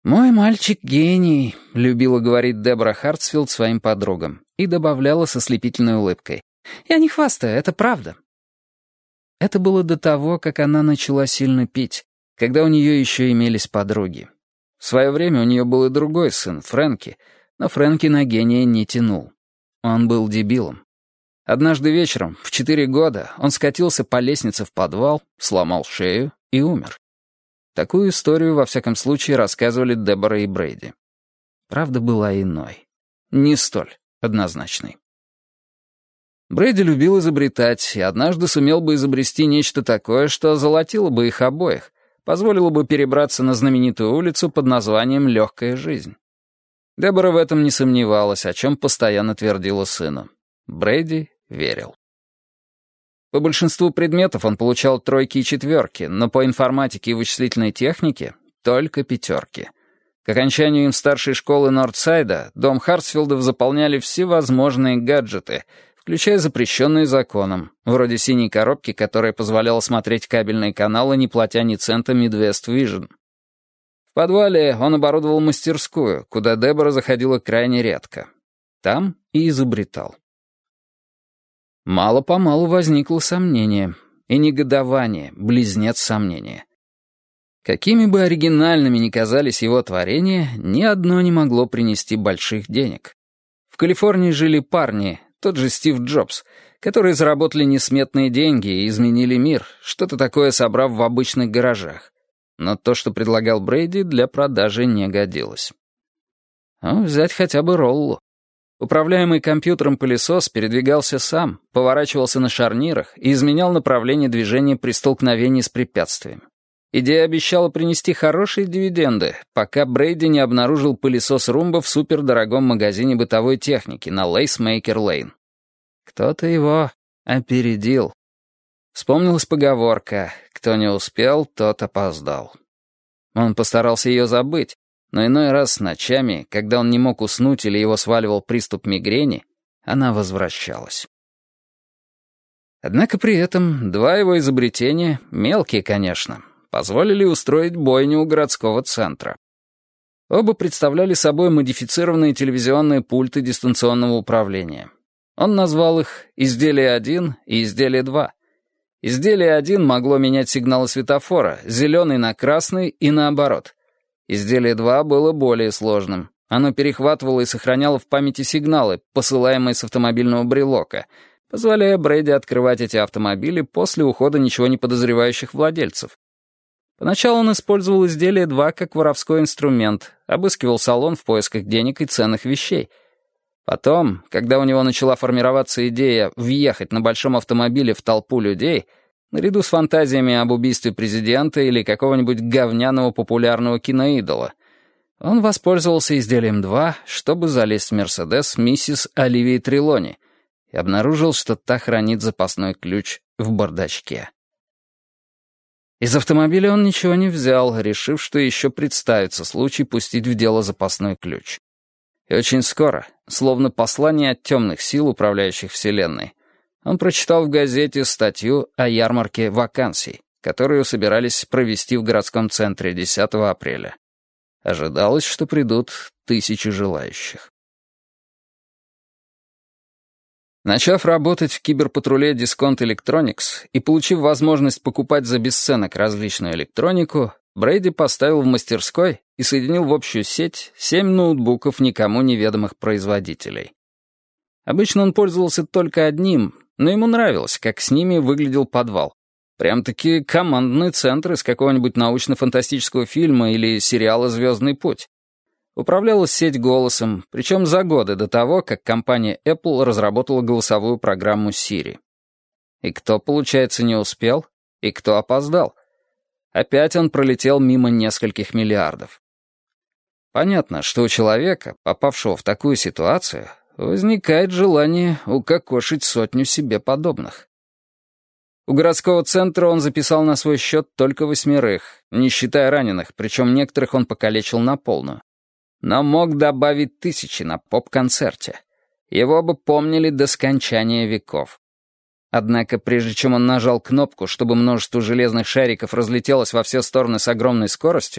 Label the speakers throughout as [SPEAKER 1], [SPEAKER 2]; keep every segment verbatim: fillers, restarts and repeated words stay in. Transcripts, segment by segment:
[SPEAKER 1] «Мой мальчик гений», — любила говорить Дебора Хартсфилд своим подругам и добавляла со слепительной улыбкой. «Я не хвастаю, это правда». Это было до того, как она начала сильно пить, когда у нее еще имелись подруги. В свое время у нее был и другой сын, Фрэнки, но Фрэнки на гения не тянул. Он был дебилом. Однажды вечером, в четыре года, он скатился по лестнице в подвал, сломал шею и умер. Такую историю, во всяком случае, рассказывали Дебора и Брейди. Правда была иной. Не столь однозначной. Брейди любил изобретать, и однажды сумел бы изобрести нечто такое, что озолотило бы их обоих, позволило бы перебраться на знаменитую улицу под названием «Легкая жизнь». Дебора в этом не сомневалась, о чем постоянно твердила сыну. Брейди верил. По большинству предметов он получал тройки и четверки, но по информатике и вычислительной технике — только пятерки. К окончанию им старшей школы Нордсайда дом Хартсфилдов заполняли всевозможные гаджеты, включая запрещенные законом, вроде синей коробки, которая позволяла смотреть кабельные каналы, не платя ни цента Midwest Vision. В подвале он оборудовал мастерскую, куда Дебора заходила крайне редко. Там и изобретал. Мало-помалу возникло сомнение и негодование, близнец сомнения. Какими бы оригинальными ни казались его творения, ни одно не могло принести больших денег. В Калифорнии жили парни, тот же Стив Джобс, которые заработали несметные деньги и изменили мир, что-то такое собрав в обычных гаражах. Но то, что предлагал Брейди, для продажи не годилось. Ну, взять хотя бы Роллу. Управляемый компьютером пылесос передвигался сам, поворачивался на шарнирах и изменял направление движения при столкновении с препятствием. Идея обещала принести хорошие дивиденды, пока Брейди не обнаружил пылесос Румба в супердорогом магазине бытовой техники на Лейсмейкер-Лейн. Кто-то его опередил. Вспомнилась поговорка «Кто не успел, тот опоздал». Он постарался ее забыть, но иной раз ночами, когда он не мог уснуть или его сваливал приступ мигрени, она возвращалась. Однако при этом два его изобретения, мелкие, конечно, позволили устроить бойню у городского центра. Оба представляли собой модифицированные телевизионные пульты дистанционного управления. Он назвал их «Изделие один» и «Изделие два». Изделие один могло менять сигналы светофора, зеленый на красный и наоборот. Изделие два было более сложным. Оно перехватывало и сохраняло в памяти сигналы, посылаемые с автомобильного брелока, позволяя Брейди открывать эти автомобили после ухода ничего не подозревающих владельцев. Поначалу он использовал изделие два как воровской инструмент, обыскивал салон в поисках денег и ценных вещей. Потом, когда у него начала формироваться идея въехать на большом автомобиле в толпу людей, наряду с фантазиями об убийстве президента или какого-нибудь говняного популярного киноидола, он воспользовался изделием два, чтобы залезть в «Мерседес» миссис Оливии Трелони и обнаружил, что та хранит запасной ключ в бардачке. Из автомобиля он ничего не взял, решив, что еще представится случай пустить в дело запасной ключ. И очень скоро, словно послание от темных сил, управляющих Вселенной, он прочитал в газете статью о ярмарке вакансий, которую собирались провести в городском центре десятого апреля. Ожидалось, что придут тысячи желающих. Начав работать в киберпатруле Discount Electronics и получив возможность покупать за бесценок различную электронику, Брейди поставил в мастерской и соединил в общую сеть семь ноутбуков никому неведомых производителей. Обычно он пользовался только одним, но ему нравилось, как с ними выглядел подвал. Прям-таки командный центр из какого-нибудь научно-фантастического фильма или сериала «Звездный путь». Управлялась сеть голосом, причем за годы до того, как компания Apple разработала голосовую программу Siri. И кто, получается, не успел, и кто опоздал. Опять он пролетел мимо нескольких миллиардов. Понятно, что у человека, попавшего в такую ситуацию, возникает желание укокошить сотню себе подобных. У городского центра он записал на свой счет только восьмерых, не считая раненых, причем некоторых он покалечил на полную. Но мог добавить тысячи на поп-концерте. Его бы помнили до скончания веков. Однако, прежде чем он нажал кнопку, чтобы множество железных шариков разлетелось во все стороны с огромной скоростью,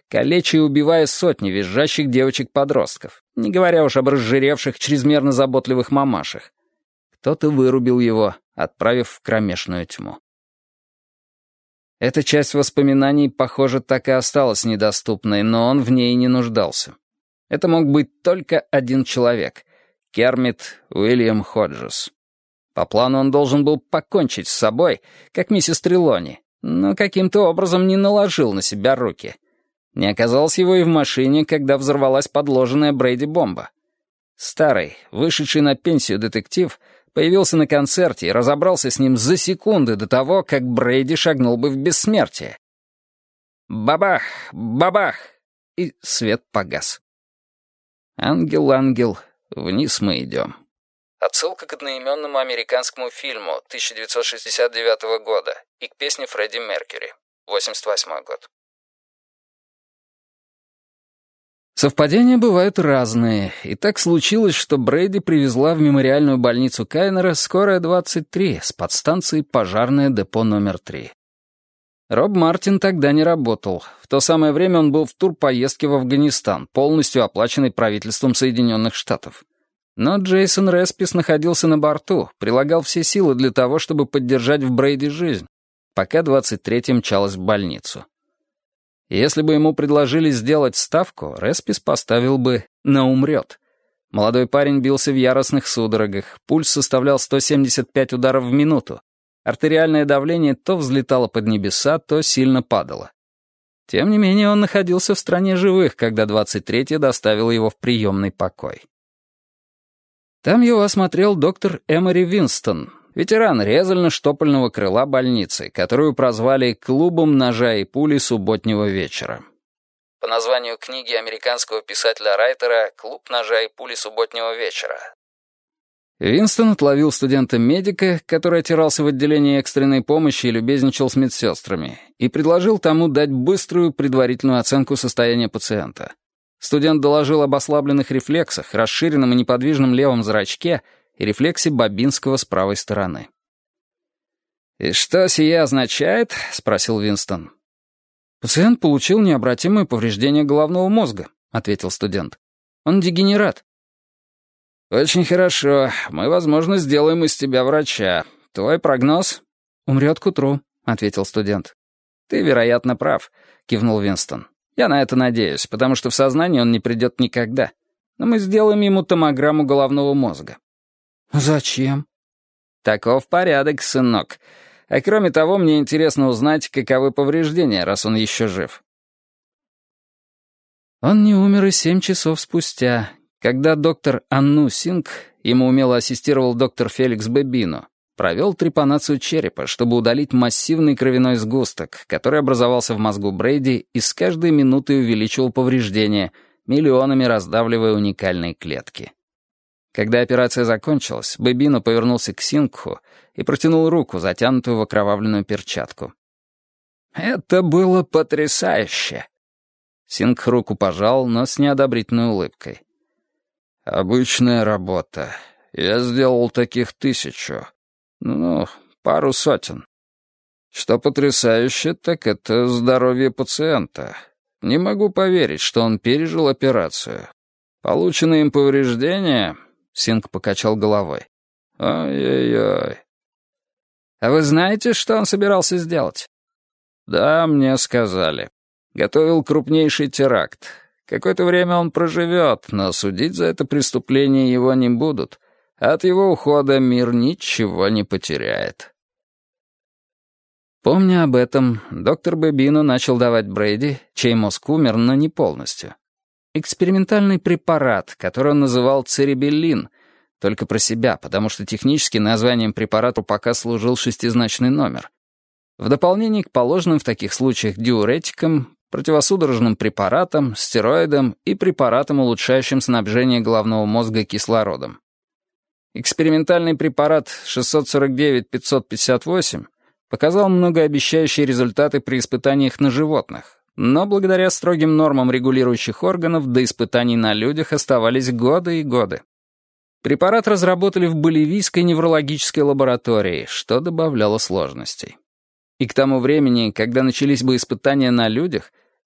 [SPEAKER 1] калеча и убивая сотни визжащих девочек-подростков, не говоря уж об разжиревших, чрезмерно заботливых мамашах. Кто-то вырубил его, отправив в кромешную тьму. Эта часть воспоминаний, похоже, так и осталась недоступной, но он в ней не нуждался. Это мог быть только один человек — Кермит Уильям Ходжес. По плану он должен был покончить с собой, как миссис Трелони, но каким-то образом не наложил на себя руки. Не оказалось его и в машине, когда взорвалась подложенная Брейди бомба. Старый, вышедший на пенсию детектив, появился на концерте и разобрался с ним за секунды до того, как Брейди шагнул бы в бессмертие. Бабах! Бабах! И свет погас. «Ангел, ангел, вниз мы идем». Отсылка к одноименному американскому фильму тысяча девятьсот шестьдесят девятого года и к песне Фредди Меркьюри, восемьдесят восьмой год. Совпадения бывают разные, и так случилось, что Брейди привезла в мемориальную больницу Кайнера скорая двадцать три с подстанции «Пожарное депо номер три». Роб Мартин тогда не работал. В то самое время он был в турпоездке в Афганистан, полностью оплаченной правительством Соединенных Штатов. Но Джейсон Респис находился на борту, прилагал все силы для того, чтобы поддержать в Брейди жизнь, пока двадцать третья мчалась в больницу. Если бы ему предложили сделать ставку, Респис поставил бы «на умрет». Молодой парень бился в яростных судорогах, пульс составлял сто семьдесят пять ударов в минуту, артериальное давление то взлетало под небеса, то сильно падало. Тем не менее, он находился в стране живых, когда двадцать третья доставила его в приемный покой. Там его осмотрел доктор Эмори Винстон, ветеран резально-штопольного крыла больницы, которую прозвали «клубом ножа и пули субботнего вечера». По названию книги американского писателя-райтера «Клуб ножа и пули субботнего вечера». Винстон отловил студента-медика, который отирался в отделении экстренной помощи и любезничал с медсестрами, и предложил тому дать быструю предварительную оценку состояния пациента. Студент доложил об ослабленных рефлексах, расширенном и неподвижном левом зрачке и рефлексе Бабинского с правой стороны. «И что сие означает?» — спросил Винстон. «Пациент получил необратимое повреждение головного мозга», — ответил студент. «Он дегенерат». «Очень хорошо. Мы, возможно, сделаем из тебя врача. Твой прогноз?» «Умрет к утру», — ответил студент. «Ты, вероятно, прав», — кивнул Винстон. «Я на это надеюсь, потому что в сознание он не придет никогда. Но мы сделаем ему томограмму головного мозга». «Зачем?» «Таков порядок, сынок. А кроме того, мне интересно узнать, каковы повреждения, раз он еще жив». Он не умер и семь часов спустя, когда доктор Анну Синг, ему умело ассистировал доктор Феликс Бебино, провел трепанацию черепа, чтобы удалить массивный кровяной сгусток, который образовался в мозгу Брейди и с каждой минутой увеличивал повреждения, миллионами раздавливая уникальные клетки. Когда операция закончилась, Бебино повернулся к Сингху и протянул руку, затянутую в окровавленную перчатку. «Это было потрясающе!» Сингх руку пожал, но с неодобрительной улыбкой. «Обычная работа. Я сделал таких тысячу. Ну, пару сотен. Что потрясающе, так это здоровье пациента. Не могу поверить, что он пережил операцию. Полученные им повреждения...» Синг покачал головой. «Ой-ой-ой». «А вы знаете, что он собирался сделать?» «Да, мне сказали. Готовил крупнейший теракт. Какое-то время он проживет, но судить за это преступление его не будут. От его ухода мир ничего не потеряет». Помня об этом, доктор Бебино начал давать Брейди, чей мозг умер, но не полностью, экспериментальный препарат, который он называл церебеллин, только про себя, потому что технически названием препарата пока служил шестизначный номер. В дополнение к положенным в таких случаях диуретикам, противосудорожным препаратам, стероидам и препаратам, улучшающим снабжение головного мозга кислородом. Экспериментальный препарат шестьсот сорок девять пятьсот пятьдесят восемь показал многообещающие результаты при испытаниях на животных, но благодаря строгим нормам регулирующих органов до испытаний на людях оставались годы и годы. Препарат разработали в боливийской неврологической лаборатории, что добавляло сложностей. И к тому времени, когда начались бы испытания на людях,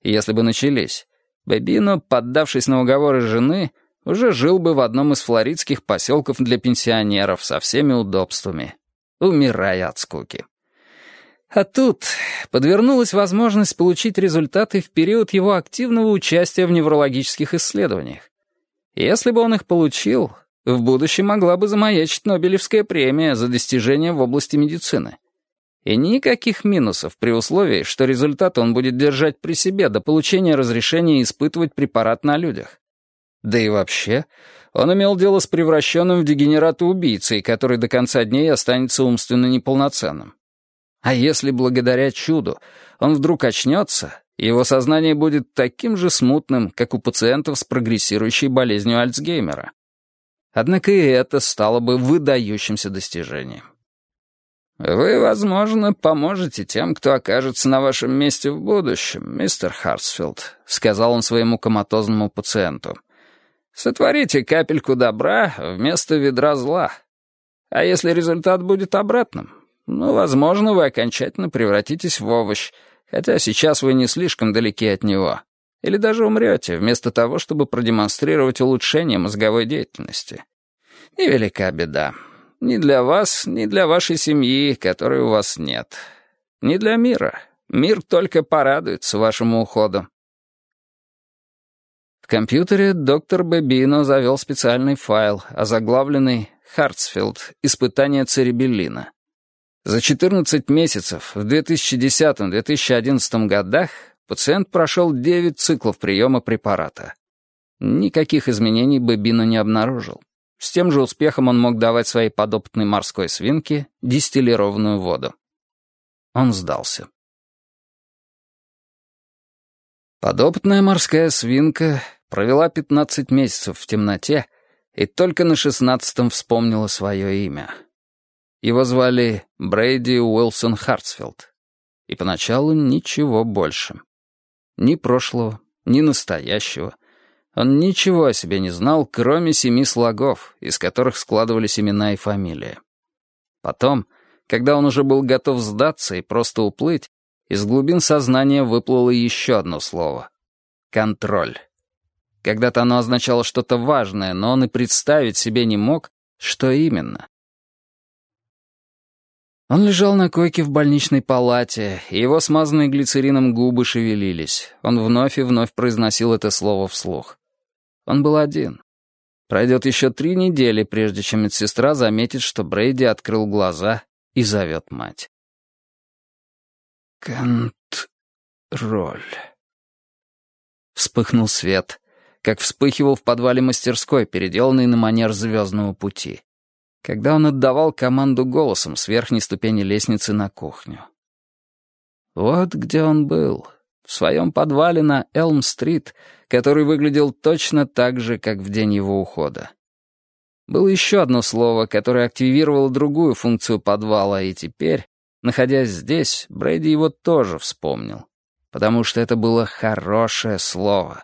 [SPEAKER 1] И если бы начались, Бобино, поддавшись на уговоры жены, уже жил бы в одном из флоридских поселков для пенсионеров со всеми удобствами, умирая от скуки. А тут подвернулась возможность получить результаты в период его активного участия в неврологических исследованиях. Если бы он их получил, в будущем могла бы замаячить Нобелевская премия за достижения в области медицины. И никаких минусов при условии, что результаты он будет держать при себе до получения разрешения испытывать препарат на людях. Да и вообще, он имел дело с превращенным в дегенерата убийцей, который до конца дней останется умственно неполноценным. А если благодаря чуду он вдруг очнется, его сознание будет таким же смутным, как у пациентов с прогрессирующей болезнью Альцгеймера. Однако и это стало бы выдающимся достижением. «Вы, возможно, поможете тем, кто окажется на вашем месте в будущем, мистер Хартсфилд», — сказал он своему коматозному пациенту. «Сотворите капельку добра вместо ведра зла. А если результат будет обратным, ну, возможно, вы окончательно превратитесь в овощ, хотя сейчас вы не слишком далеки от него. Или даже умрете, вместо того, чтобы продемонстрировать улучшение мозговой деятельности. Невелика беда. Ни для вас, ни для вашей семьи, которой у вас нет. Ни для мира. Мир только порадуется вашему уходу». В компьютере доктор Бобино завел специальный файл, озаглавленный «Хартсфилд. Испытание церебеллина». За четырнадцать месяцев в две тысячи десятом — две тысячи одиннадцатом годах пациент прошел девять циклов приема препарата. Никаких изменений Бобино не обнаружил. С тем же успехом он мог давать своей подопытной морской свинке дистиллированную воду. Он сдался. Подопытная морская свинка провела пятнадцать месяцев в темноте и только на шестнадцатом вспомнила свое имя. Его звали Брейди Уилсон Хартсфилд. И поначалу ничего больше. Ни прошлого, ни настоящего. Он ничего о себе не знал, кроме семи слогов, из которых складывались имена и фамилия. Потом, когда он уже был готов сдаться и просто уплыть, из глубин сознания выплыло еще одно слово — контроль. Когда-то оно означало что-то важное, но он и представить себе не мог, что именно. Он лежал на койке в больничной палате, и его смазанные глицерином губы шевелились. Он вновь и вновь произносил это слово вслух. Он был один. Пройдет еще три недели, прежде чем медсестра заметит, что Брейди открыл глаза и зовет мать. «Контроль». Вспыхнул свет, как вспыхивал в подвале мастерской, переделанной на манер «Звездного пути», когда он отдавал команду голосом с верхней ступени лестницы на кухню. Вот где он был, в своем подвале на Элм-стрит, который выглядел точно так же, как в день его ухода. Было еще одно слово, которое активировало другую функцию подвала, и теперь, находясь здесь, Брейди его тоже вспомнил, потому что это было хорошее слово.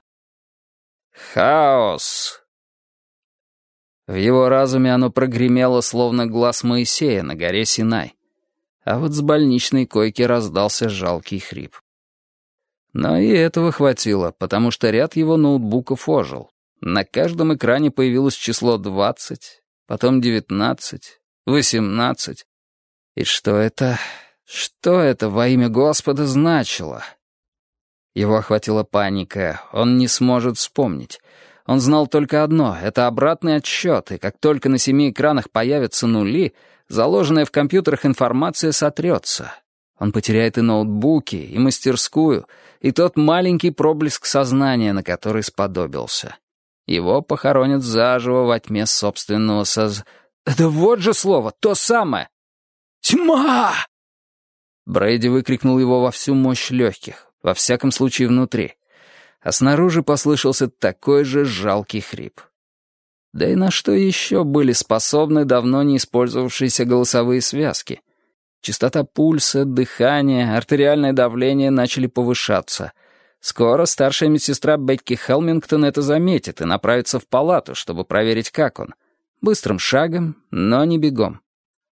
[SPEAKER 1] «Хаос». В его разуме оно прогремело, словно глаз Моисея на горе Синай. А вот с больничной койки раздался жалкий хрип. Но и этого хватило, потому что ряд его ноутбуков ожил. На каждом экране появилось число двадцать, потом девятнадцать, восемнадцать. И что это... что это во имя Господа значило? Его охватила паника, он не сможет вспомнить. Он знал только одно — это обратный отсчет, и как только на семи экранах появятся нули, заложенная в компьютерах информация сотрется. Он потеряет и ноутбуки, и мастерскую, и тот маленький проблеск сознания, на который сподобился. Его похоронят заживо во тьме собственного соз... Да вот же слово, то самое! «Тьма!» Брейди выкрикнул его во всю мощь легких, во всяком случае внутри. А снаружи послышался такой же жалкий хрип. Да и на что еще были способны давно не использовавшиеся голосовые связки? Частота пульса, дыхание, артериальное давление начали повышаться. Скоро старшая медсестра Бекки Хелмингтон это заметит и направится в палату, чтобы проверить, как он. Быстрым шагом, но не бегом.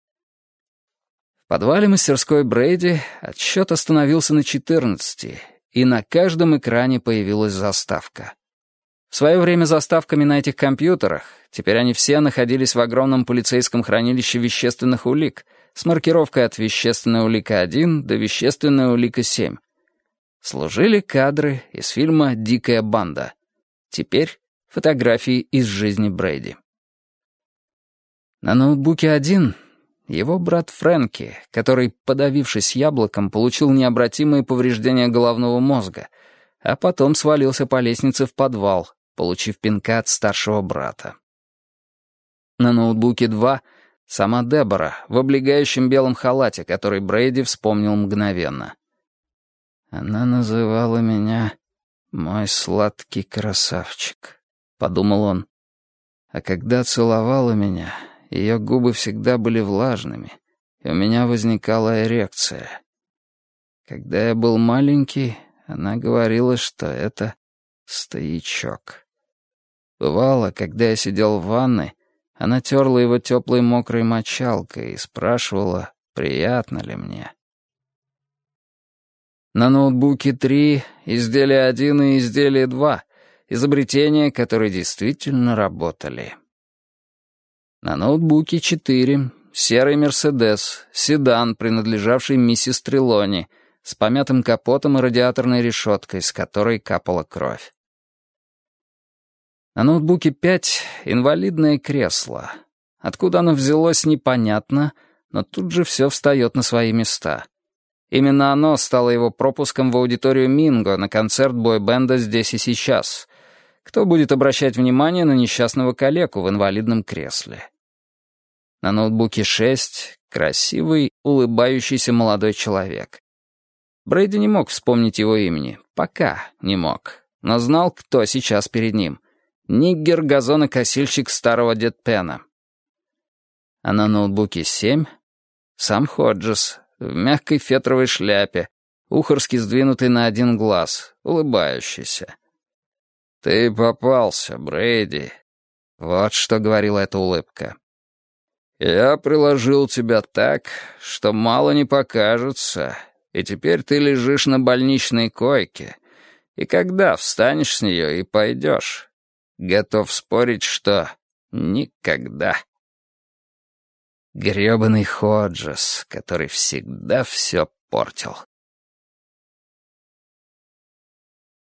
[SPEAKER 1] В подвале мастерской Брейди отсчет остановился на четырнадцати, и на каждом экране появилась заставка. В свое время заставками на этих компьютерах, теперь они все находились в огромном полицейском хранилище вещественных улик с маркировкой от вещественная улика один до вещественная улика семь. Служили кадры из фильма «Дикая банда». Теперь фотографии из жизни Брэди. На ноутбуке один его брат Фрэнки, который, подавившись яблоком, получил необратимые повреждения головного мозга, а потом свалился по лестнице в подвал, получив пинка от старшего брата. На ноутбуке два сама Дебора в облегающем белом халате, который Брэди вспомнил мгновенно. «Она называла меня мой сладкий красавчик», — подумал он. «А когда целовала меня, ее губы всегда были влажными, и у меня возникала эрекция. Когда я был маленький, она говорила, что это стоячок. Бывало, когда я сидел в ванной, она терла его теплой мокрой мочалкой и спрашивала, приятно ли мне». На ноутбуке три, изделие один и изделие два — изобретения, которые действительно работали. На ноутбуке четыре серый «Мерседес», седан, принадлежавший миссис Трелони, с помятым капотом и радиаторной решеткой, с которой капала кровь. На ноутбуке пять инвалидное кресло. Откуда оно взялось, непонятно, но тут же все встает на свои места. Именно оно стало его пропуском в аудиторию Минго на концерт бой-бенда «Здесь и сейчас». Кто будет обращать внимание на несчастного калеку в инвалидном кресле? На ноутбуке шесть красивый, улыбающийся молодой человек. Брэди не мог вспомнить его имени, пока не мог, но знал, кто сейчас перед ним. Ниггер-газонокосильщик старого Дедпена. А на ноутбуке семь сам Ходжес в мягкой фетровой шляпе, ухорски сдвинутый на один глаз, улыбающийся. «Ты попался, Брэди», — вот что говорила эта улыбка. «Я приложил тебя так, что мало не покажется, и теперь ты лежишь на больничной койке, и когда встанешь с нее и пойдешь, готов спорить, что никогда». Грёбаный Ходжес, который всегда все портил.